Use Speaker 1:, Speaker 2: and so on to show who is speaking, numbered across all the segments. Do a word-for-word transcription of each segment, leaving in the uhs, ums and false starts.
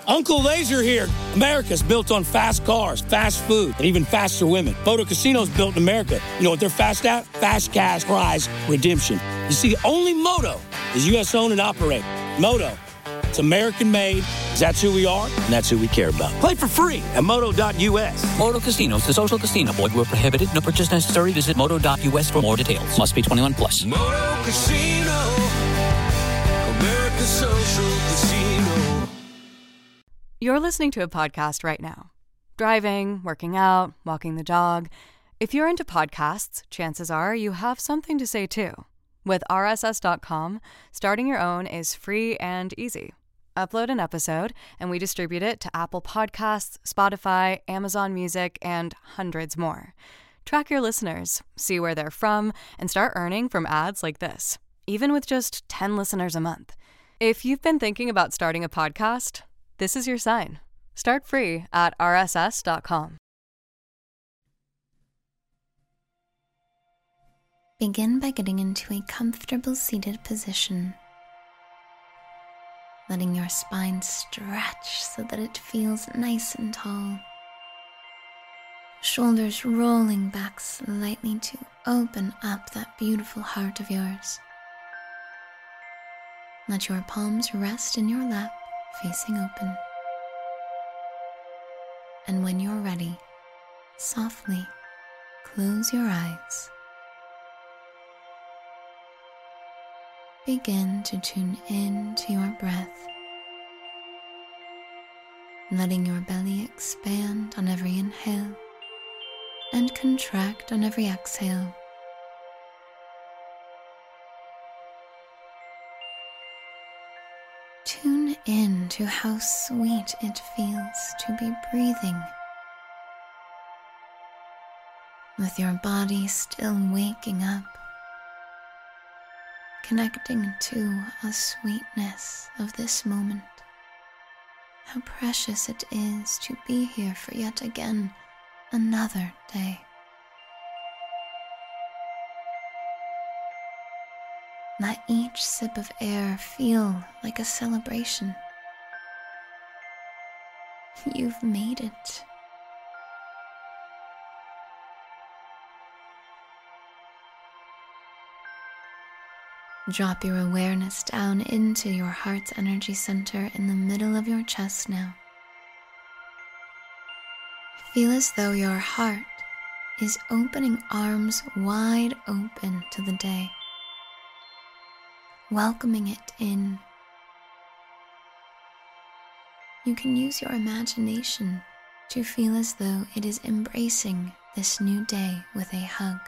Speaker 1: Uncle Laser here. America's built on fast cars, fast food, and even faster women. Moto Casino's built in America. You know what they're fast at? Fast cash prize redemption. You see, only Moto is U S owned and operated. Moto, it's American made. That's who we are, and that's who we care about. Play for free at moto dot U S.
Speaker 2: Moto Casinos, the social casino. Void where prohibited. No purchase necessary. Visit moto dot U S for more details. Must be twenty-one plus.
Speaker 3: Moto Casino, America's social casino.
Speaker 4: You're listening to a podcast right now. Driving, working out, walking the dog. If you're into podcasts, chances are you have something to say too. With R S S dot com, starting your own is free and easy. Upload an episode, and we distribute it to Apple Podcasts, Spotify, Amazon Music, and hundreds more. Track your listeners, see where they're from, and start earning from ads like this, even with just ten listeners a month. If you've been thinking about starting a podcast, this is your sign. Start free at R S S dot com.
Speaker 5: Begin by getting into a comfortable seated position, letting your spine stretch so that it feels nice and tall. Shoulders rolling back slightly to open up that beautiful heart of yours. Let your palms rest in your lap, facing open. And when you're ready, softly close your eyes. Begin to tune in to your breath, letting your belly expand on every inhale and contract on every exhale. Tune in to how sweet it feels to be breathing, with your body still waking up, connecting to a sweetness of this moment. How precious it is to be here for yet again another day. Let each sip of air feel like a celebration. You've made it. Drop your awareness down into your heart's energy center in the middle of your chest now. Feel as though your heart is opening arms wide open to the day, welcoming it in. You can use your imagination to feel as though it is embracing this new day with a hug.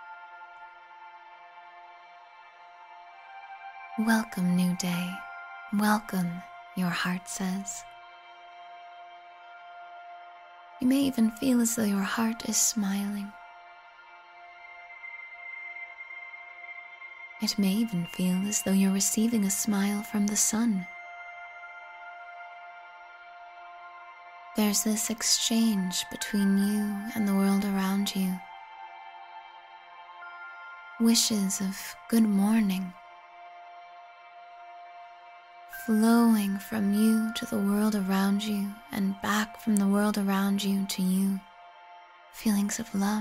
Speaker 5: Welcome, new day. Welcome, your heart says. You may even feel as though your heart is smiling. It may even feel as though you're receiving a smile from the sun. There's this exchange between you and the world around you. Wishes of good morning, flowing from you to the world around you and back from the world around you to you. Feelings of love.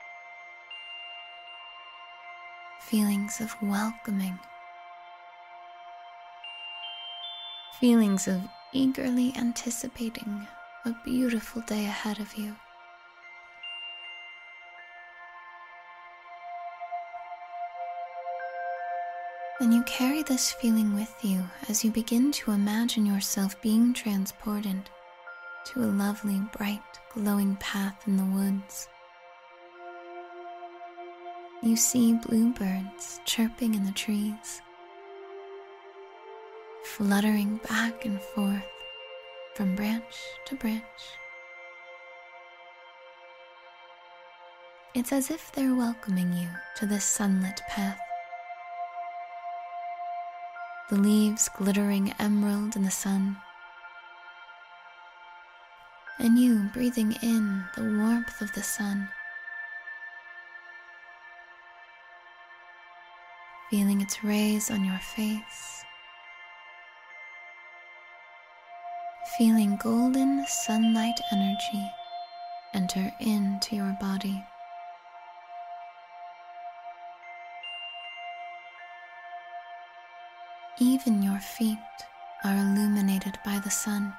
Speaker 5: Feelings of welcoming. Feelings of eagerly anticipating a beautiful day ahead of you. And you carry this feeling with you as you begin to imagine yourself being transported to a lovely, bright, glowing path in the woods. You see bluebirds chirping in the trees, fluttering back and forth from branch to branch. It's as if they're welcoming you to this sunlit path. The leaves glittering emerald in the sun, and you breathing in the warmth of the sun, feeling its rays on your face, feeling golden sunlight energy enter into your body. Even your feet are illuminated by the sun.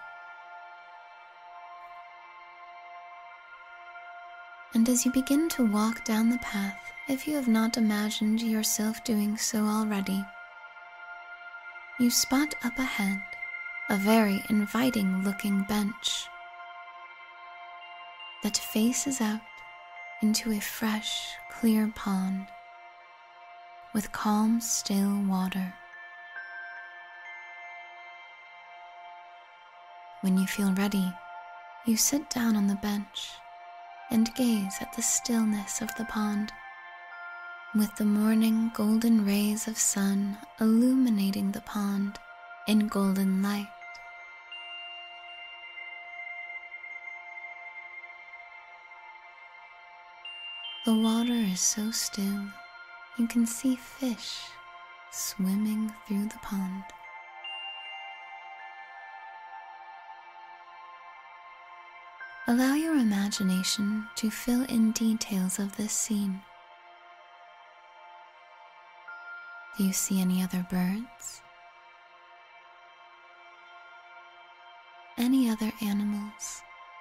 Speaker 5: And as you begin to walk down the path, if you have not imagined yourself doing so already, you spot up ahead a very inviting-looking bench that faces out into a fresh, clear pond with calm, still water. When you feel ready, you sit down on the bench and gaze at the stillness of the pond, with the morning golden rays of sun illuminating the pond in golden light. The water is so still, you can see fish swimming through the pond. Allow your imagination to fill in details of this scene. Do you see any other birds? Any other animals?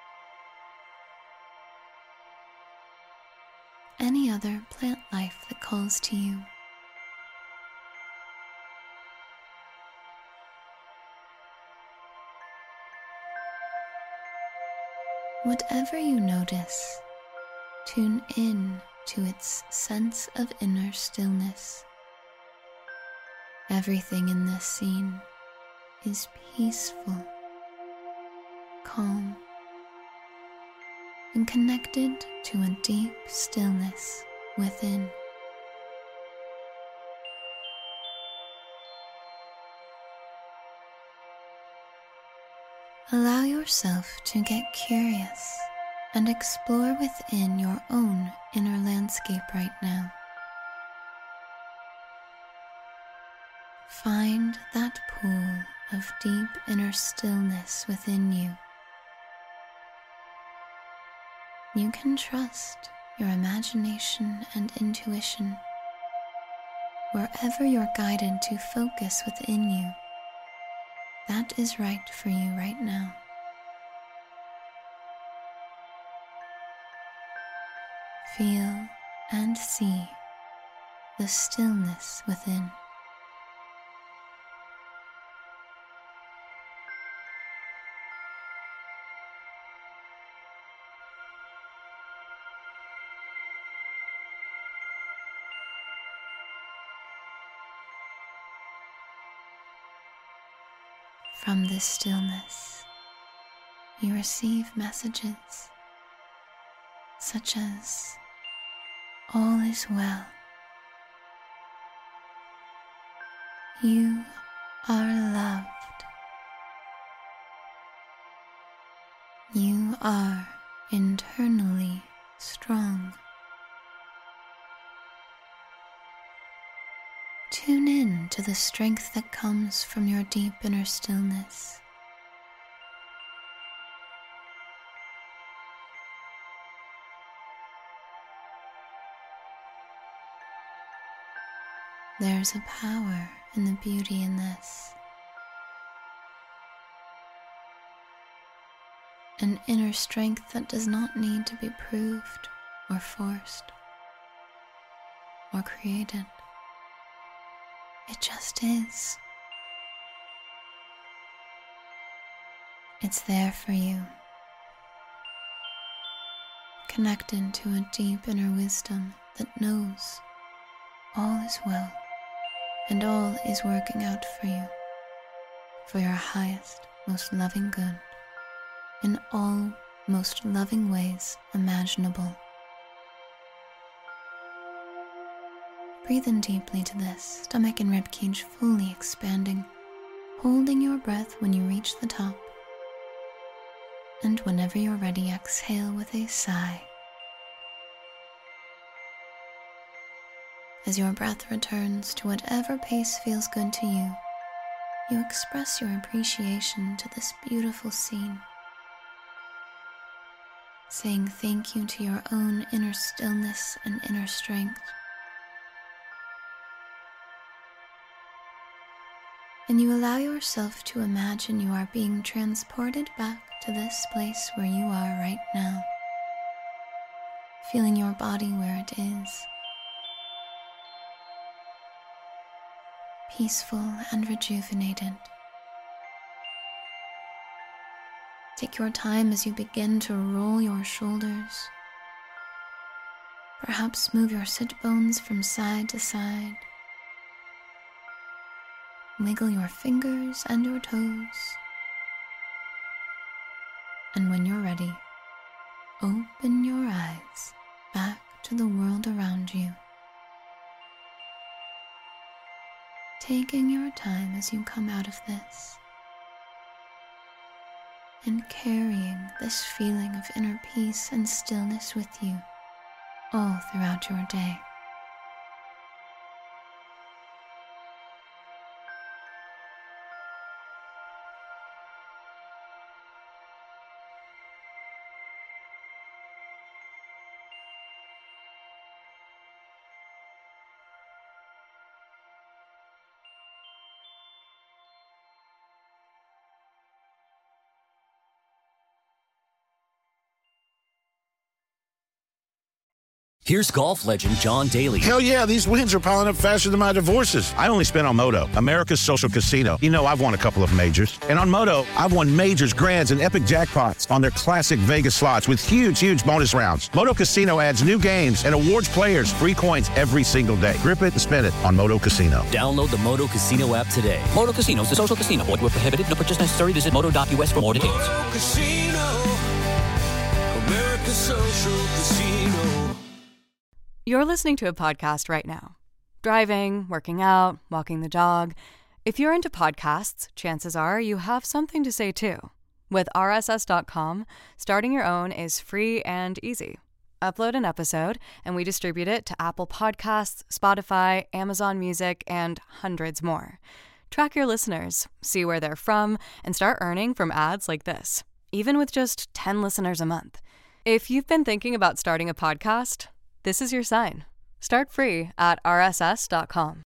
Speaker 5: Any other plant life that calls to you? Whatever you notice, tune in to its sense of inner stillness. Everything in this scene is peaceful, calm, and connected to a deep stillness within. Allow yourself to get curious and explore within your own inner landscape right now. Find that pool of deep inner stillness within you. You can trust your imagination and intuition wherever you're guided to focus within you. That is right for you right now. Feel and see the stillness within. From this stillness, you receive messages such as, all is well. You are loved. You are internally strong. Tune in to the strength that comes from your deep inner stillness. There's a power and the beauty in this. An inner strength that does not need to be proved or forced or created. It just is. It's there for you, connected to a deep inner wisdom that knows all is well and all is working out for you, for your highest, most loving good, in all most loving ways imaginable. Breathe in deeply to this, stomach and ribcage fully expanding, holding your breath when you reach the top. And whenever you're ready, exhale with a sigh. As your breath returns to whatever pace feels good to you, you express your appreciation to this beautiful scene, saying thank you to your own inner stillness and inner strength. And you allow yourself to imagine you are being transported back to this place where you are right now, feeling your body where it is, peaceful and rejuvenated. Take your time as you begin to roll your shoulders. Perhaps move your sit bones from side to side. Wiggle your fingers and your toes. And when you're ready, open your eyes back to the world around you. Taking your time as you come out of this, and carrying this feeling of inner peace and stillness with you all throughout your day.
Speaker 6: Here's golf legend John Daly.
Speaker 7: Hell yeah, these wins are piling up faster than my divorces. I only spent on Moto, America's social casino. You know, I've won a couple of majors. And on Moto, I've won majors, grands, and epic jackpots on their classic Vegas slots with huge, huge bonus rounds. Moto Casino adds new games and awards players free coins every single day. Grip it and spin it on Moto Casino.
Speaker 6: Download the Moto Casino app today.
Speaker 2: Moto Casinos, the social casino. Void where prohibited. No purchase necessary. Visit moto dot u s for more details.
Speaker 3: Moto Casino, America's social casino.
Speaker 4: You're listening to a podcast right now. Driving, working out, walking the dog. If you're into podcasts, chances are you have something to say too. With R S S dot com, starting your own is free and easy. Upload an episode, and we distribute it to Apple Podcasts, Spotify, Amazon Music, and hundreds more. Track your listeners, see where they're from, and start earning from ads like this, even with just ten listeners a month. If you've been thinking about starting a podcast, this is your sign. Start free at R S S dot com.